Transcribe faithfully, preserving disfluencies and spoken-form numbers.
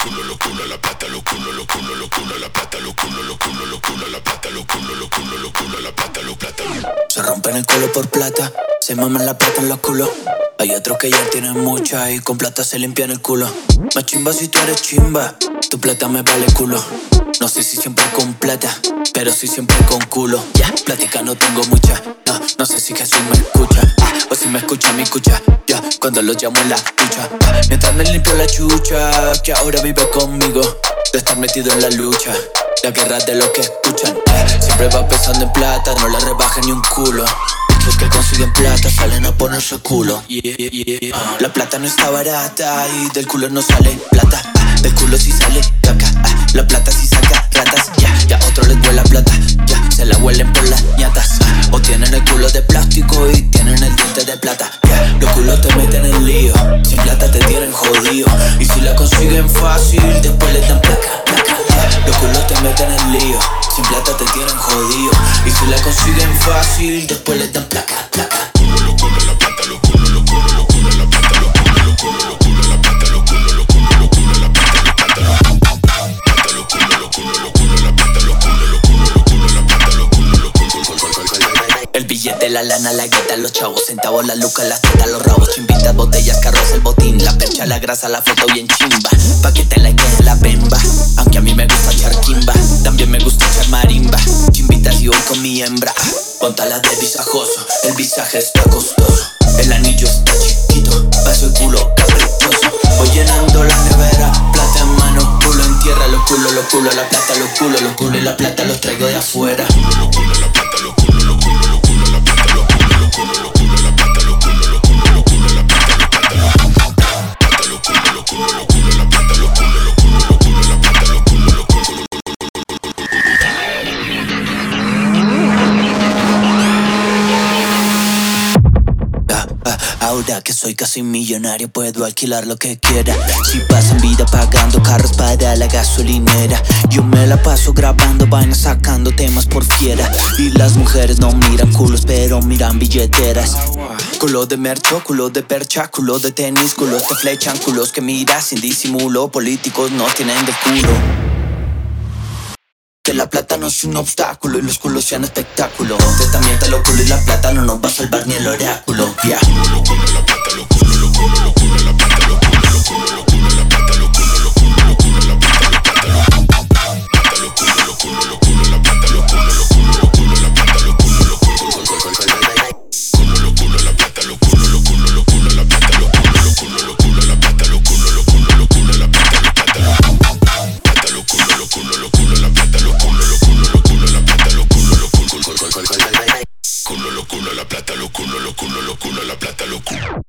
culo, lo culo, la plata, lo culo, lo culo, lo culo, la plata, lo culo, lo culo, lo culo, la plata, lo culo, lo culo, lo culo, la plata, lo plata. Se rompen el culo por plata, se maman la plata en los culos. Hay otros que ya tienen mucha y con plata se limpian el culo. Más chimba si tú eres chimba, tu plata me vale culo. No sé si siempre con plata, pero sí siempre con culo. Ya, yeah, plática no tengo mucha. No, no sé si Jesús me escucha, ah, o si me escucha mi escucha. Ya, yeah, cuando lo llamo en la ducha, ah, mientras me limpio la chucha, que ahora vive conmigo, de estar metido en la lucha. La guerra de los que escuchan, ah, siempre va pensando en plata, no le rebajen ni un culo. Los que consiguen plata salen a ponerse culo. Yeah, yeah, yeah. Uh, la plata no está barata y del culo no sale plata. Ah, del culo sí sale caca. Ah, la plata sí saca ratas. Ya, yeah, ya otro les huele plata. Ya, yeah, se la huelen por las ñatas. Ah, o tienen el culo de plástico y tienen el diente de plata. Yeah, los culos te meten en lío. Sin plata te tienen jodido. Y si la consiguen fácil, después les dan placa, placa. Yeah, los culos te meten en lío. Sin plata te tienen jodido. Y si la consiguen fácil, después les dan placa, placa. Culo, lo culo, la plata, lo culo, lo culo, lo culo, la plata, lo culo, lo culo, lo culo, la plata, lo culo, lo culo, lo culo, la plata, lo plata, lo culo, lo culo, lo culo, la plata, lo culo, lo culo, lo culo, la plata, lo culo, lo culo. El billete, la lana, la guita, los chavos, centavos, la luca, las tetas, los rabos, chimpitas, botellas, carros, el botín, la percha, la grasa, la foto bien chimba, pa' que te la quede la bemba. Aunque a mí me gusta echar kimba, también me gusta echar marimba. Chimbitas y voy con mi hembra, póntala de visajoso, el visaje está costoso, el anillo está chiquito, paso el culo caprichoso. Voy llenando la nevera, plata en mano, culo en tierra, los culos, los culos, la plata, los culos, los culos y la plata los traigo de afuera. Culo, culo, la plata, lo culo, lo culo, lo culo, la plata, lo culo, lo culo, lo culo, la plata, lo culo, lo culo, lo culo, la plata, lo plata, lo culo, lo culo, lo culo, la plata, lo culo, lo culo, lo culo, la plata, lo culo, lo culo. Ahora que soy casi millonario puedo alquilar lo que quiera. Si pasan vida pagando carros para la gasolinera, yo me la paso grabando vainas, sacando temas por fiera. Y las mujeres no miran culos pero miran billeteras. Culo de mercho, culo de percha, culo de tenis, culos te flechan, culos que miras sin disimulo. Políticos no tienen de culo. Que la plata no es un obstáculo y los culos sean espectáculo. De esta mierda lo culo y la plata no nos va a salvar ni el oráculo. Yeah. Culo, lo culo, la plata, lo culo, lo culo, lo culo, la plata, lo culo, lo culo, lo culo, la plata, lo culo, lo culo, lo culo, la plata, lo plata, lo culo, lo culo, lo culo, la plata, lo culo, lo culo, lo culo, la plata, lo culo, lo culo, culo, lo culo, la plata, lo culo, lo culo, lo culo, la plata, lo culo, lo culo, lo culo, la plata, lo culo, lo culo, lo culo, la plata, lo plata, lo culo, lo culo, lo culo, la plata, lo culo, lo culo, lo culo, la plata, lo culo, lo culo, culo, lo culo, la plata, lo culo, lo culo, la plata, lo culo.